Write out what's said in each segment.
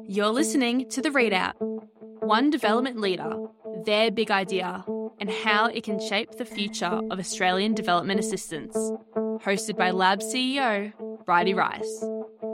You're listening to The Readout, one development leader, their big idea, and how it can shape the future of Australian development assistance. Hosted by Lab CEO, Bridie Rice.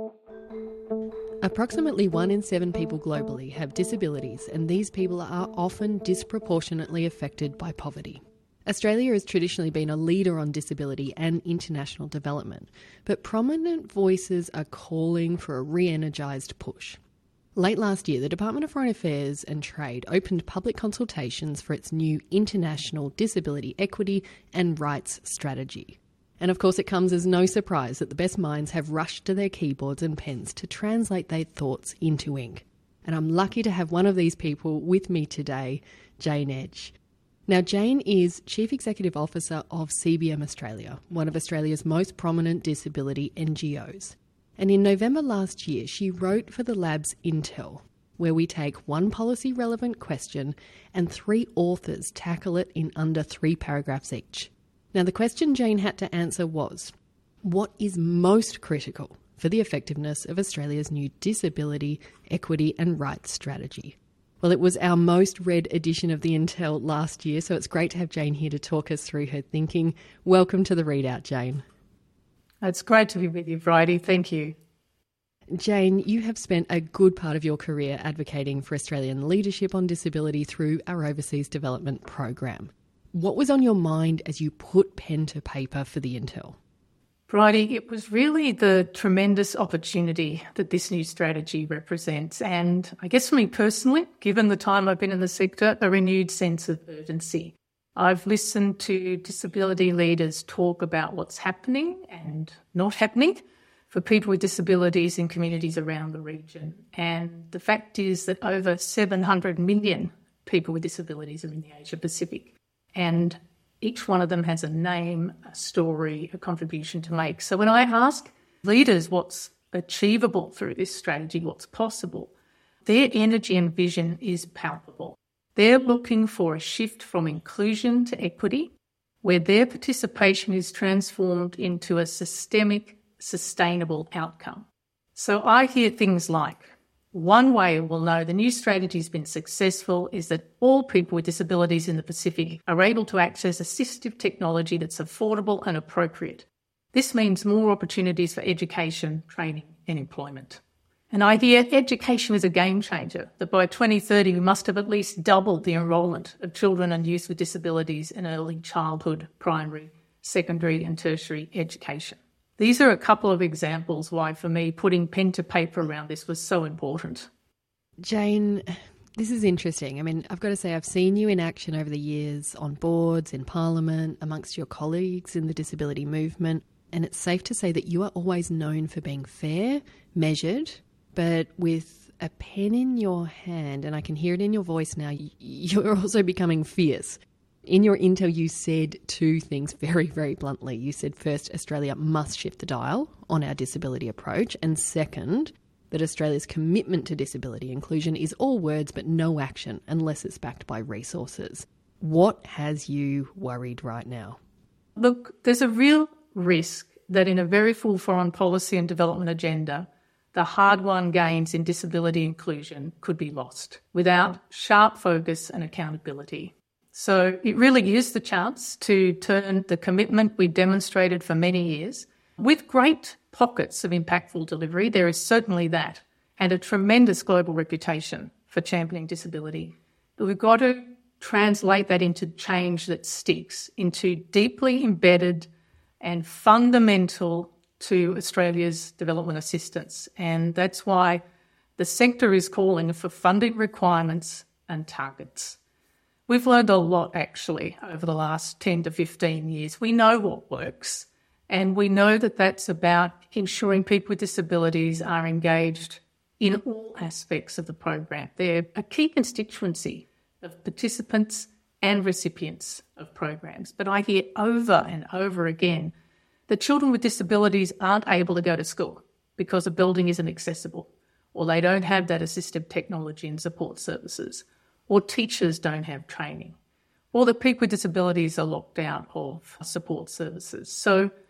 Approximately 1 in 7 people globally have disabilities, and these people are often disproportionately affected by poverty. Australia has traditionally been a leader on disability and international development, but prominent voices are calling for a re-energised push. Late last year, the Department of Foreign Affairs and Trade opened public consultations for its new International Disability Equity and Rights Strategy. And of course, it comes as no surprise that the best minds have rushed to their keyboards and pens to translate their thoughts into ink. And I'm lucky to have one of these people with me today, Jane Edge. Now, Jane is Chief Executive Officer of CBM Australia, one of Australia's most prominent disability NGOs. And in November last year, she wrote for the Lab's Intel, where we take one policy-relevant question and 3 authors tackle it in under 3 paragraphs each. Now, the question Jane had to answer was, what is most critical for the effectiveness of Australia's new Disability, Equity and Rights Strategy? Well, it was our most read edition of the Intel last year, so it's great to have Jane here to talk us through her thinking. Welcome to The Readout, Jane. It's great to be with you, Bridie. Thank you. Jane, you have spent a good part of your career advocating for Australian leadership on disability through our Overseas Development Program. What was on your mind as you put pen to paper for the Intel? Bridie, it was really the tremendous opportunity that this new strategy represents. And I guess for me personally, given the time I've been in the sector, a renewed sense of urgency. I've listened to disability leaders talk about what's happening and not happening for people with disabilities in communities around the region. And the fact is that over 700 million people with disabilities are in the Asia Pacific. And each one of them has a name, a story, a contribution to make. So when I ask leaders what's achievable through this strategy, what's possible, their energy and vision is palpable. They're looking for a shift from inclusion to equity, where their participation is transformed into a systemic, sustainable outcome. So I hear things like, one way we'll know the new strategy has been successful is that all people with disabilities in the Pacific are able to access assistive technology that's affordable and appropriate. This means more opportunities for education, training and employment. And I hear education is a game changer, that by 2030 we must have at least doubled the enrolment of children and youth with disabilities in early childhood, primary, secondary and tertiary education. These are a couple of examples why, for me, putting pen to paper around this was so important. Jane, this is interesting. I mean, I've got to say, I've seen you in action over the years on boards, in Parliament, amongst your colleagues in the disability movement, and it's safe to say that you are always known for being fair, measured, but with a pen in your hand, and I can hear it in your voice now, you're also becoming fierce. In your intel, you said 2 things very, very bluntly. You said, first, Australia must shift the dial on our disability approach. And second, that Australia's commitment to disability inclusion is all words but no action unless it's backed by resources. What has you worried right now? Look, there's a real risk that in a very full foreign policy and development agenda, the hard-won gains in disability inclusion could be lost without sharp focus and accountability. So it really is the chance to turn the commitment we've demonstrated for many years with great pockets of impactful delivery. There is certainly that, and a tremendous global reputation for championing disability. But we've got to translate that into change that sticks, into deeply embedded and fundamental to Australia's development assistance. And that's why the sector is calling for funding requirements and targets. We've learned a lot, actually, over the last 10 to 15 years. We know what works, and we know that that's about ensuring people with disabilities are engaged in all aspects of the program. They're a key constituency of participants and recipients of programs. But I hear over and over again that children with disabilities aren't able to go to school because a building isn't accessible, or they don't have that assistive technology and support services, or teachers don't have training, or that people with disabilities are locked out of support services. So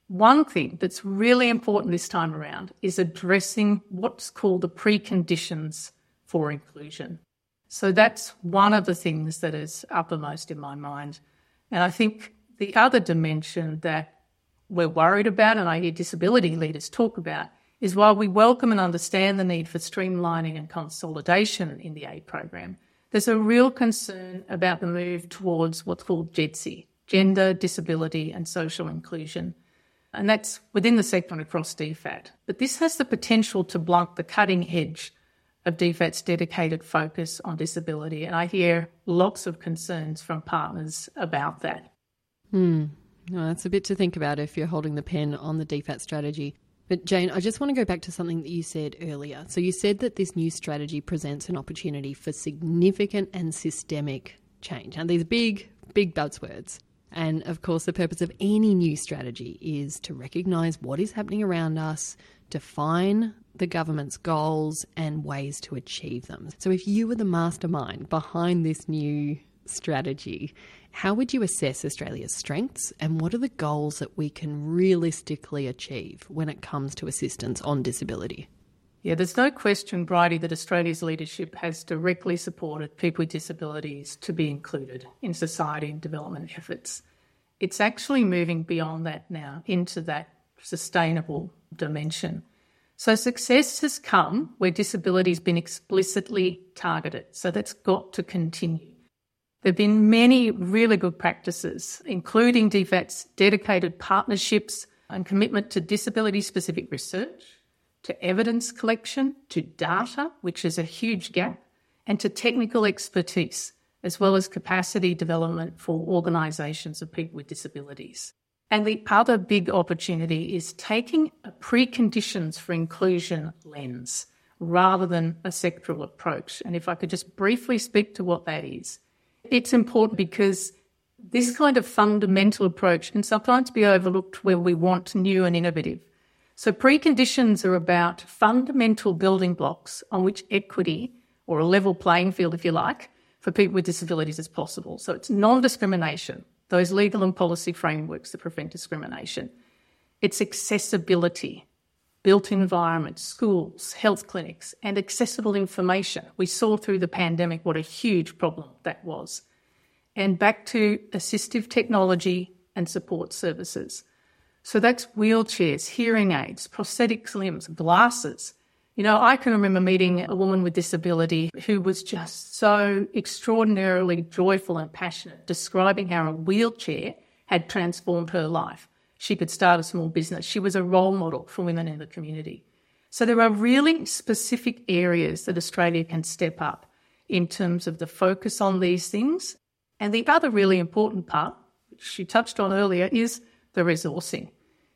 One thing that's really important this time around is addressing what's called the preconditions for inclusion. So that's one of the things that is uppermost in my mind. And I think the other dimension that we're worried about, and I hear disability leaders talk about, is while we welcome and understand the need for streamlining and consolidation in the aid program, there's a real concern about the move towards what's called GEDSI, gender, disability and social inclusion. And that's within the sector and across DFAT. But this has the potential to blunt the cutting edge of DFAT's dedicated focus on disability. And I hear lots of concerns from partners about that. Well, that's a bit to think about if you're holding the pen on the DFAT strategy. But Jane, I just want to go back to something that you said earlier. So you said that this new strategy presents an opportunity for significant and systemic change. Now, these big buzzwords. And of course, the purpose of any new strategy is to recognise what is happening around us, define the government's goals and ways to achieve them. So if you were the mastermind behind this new strategy, how would you assess Australia's strengths and what are the goals that we can realistically achieve when it comes to assistance on disability? Yeah, there's no question, Bridie, that Australia's leadership has directly supported people with disabilities to be included in society and development efforts. It's actually moving beyond that now into that sustainable dimension. So success has come where disability has been explicitly targeted. So that's got to continue. There have been many really good practices, including DFAT's dedicated partnerships and commitment to disability-specific research, to evidence collection, to data, which is a huge gap, and to technical expertise, as well as capacity development for organisations of people with disabilities. And the other big opportunity is taking a preconditions for inclusion lens rather than a sectoral approach. And if I could just briefly speak to what that is. It's important because this kind of fundamental approach can sometimes be overlooked where we want new and innovative. So preconditions are about fundamental building blocks on which equity, or a level playing field if you like, for people with disabilities is possible. So it's non-discrimination, those legal and policy frameworks that prevent discrimination. It's accessibility, built environments, schools, health clinics, and accessible information. We saw through the pandemic what a huge problem that was. And back to assistive technology and support services. So that's wheelchairs, hearing aids, prosthetics limbs, glasses. You know, I can remember meeting a woman with disability who was just so extraordinarily joyful and passionate, describing how a wheelchair had transformed her life. She could start a small business. She was a role model for women in the community. So there are really specific areas that Australia can step up in terms of the focus on these things. And the other really important part, which you touched on earlier, is the resourcing.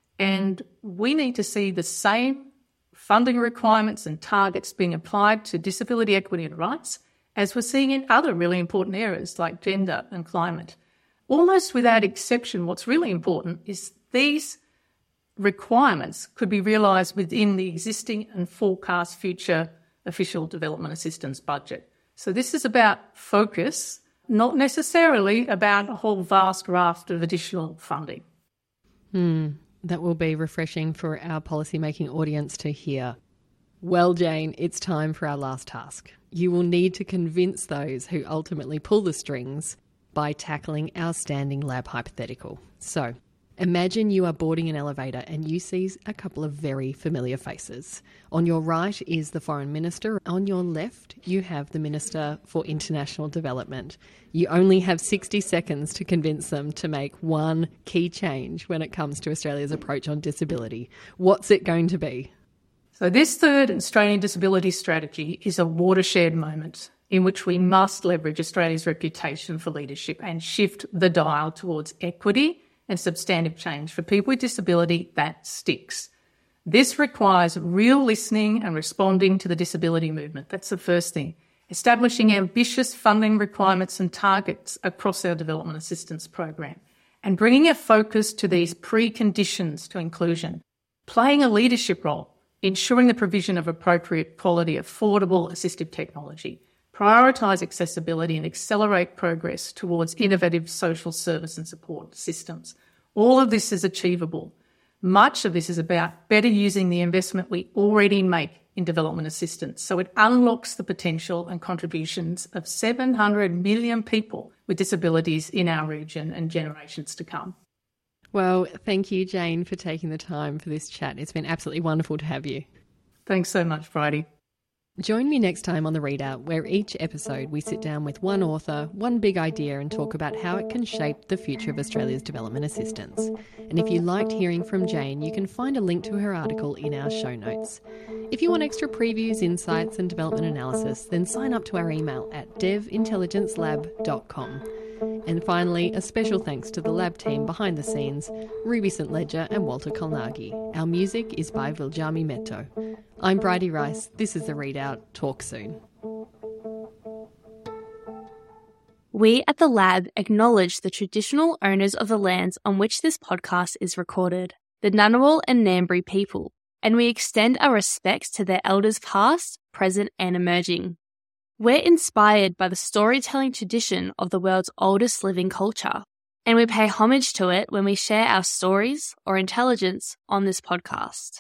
And we need to see the same funding requirements and targets being applied to disability equity and rights as we're seeing in other really important areas like gender and climate. Almost without exception, what's really important is these requirements could be realised within the existing and forecast future official development assistance budget. So this is about focus, not necessarily about a whole vast raft of additional funding. That will be refreshing for our policymaking audience to hear. Well, Jane, it's time for our last task. You will need to convince those who ultimately pull the strings by tackling our standing lab hypothetical. So, imagine you are boarding an elevator and you see a couple of very familiar faces. On your right is the Foreign Minister. On your left, you have the Minister for International Development. You only have 60 seconds to convince them to make one key change when it comes to Australia's approach on disability. What's it going to be? So this third Australian disability strategy is a watershed moment in which we must leverage Australia's reputation for leadership and shift the dial towards equity and substantive change for people with disability that sticks. This requires real listening and responding to the disability movement. That's the first thing. Establishing ambitious funding requirements and targets across our development assistance program and bringing a focus to these preconditions to inclusion. Playing a leadership role, ensuring the provision of appropriate quality, affordable assistive technology, prioritise accessibility and accelerate progress towards innovative social service and support systems. All of this is achievable Much of this is about better using the investment we already make in development assistance, so it unlocks the potential and contributions of 700 million people with disabilities in our region and generations to come. Well, thank you, Jane, for taking the time for this chat. It's been absolutely wonderful to have you. Thanks so much, Bridie. Join me next time on The Readout, where each episode we sit down with one author, one big idea, and talk about how it can shape the future of Australia's development assistance. And if you liked hearing from Jane, you can find a link to her article in our show notes. If you want extra previews, insights, and development analysis, then sign up to our email at devintelligencelab.com. And finally, a special thanks to the lab team behind the scenes, Ruby St. Ledger and Walter Kolnagi. Our music is by Viljami Metto. I'm Bridie Rice. This is The Readout. Talk soon. We at the lab acknowledge the traditional owners of the lands on which this podcast is recorded, the Ngunnawal and Ngambri people, and we extend our respects to their elders past, present and emerging. We're inspired by the storytelling tradition of the world's oldest living culture, and we pay homage to it when we share our stories or intelligence on this podcast.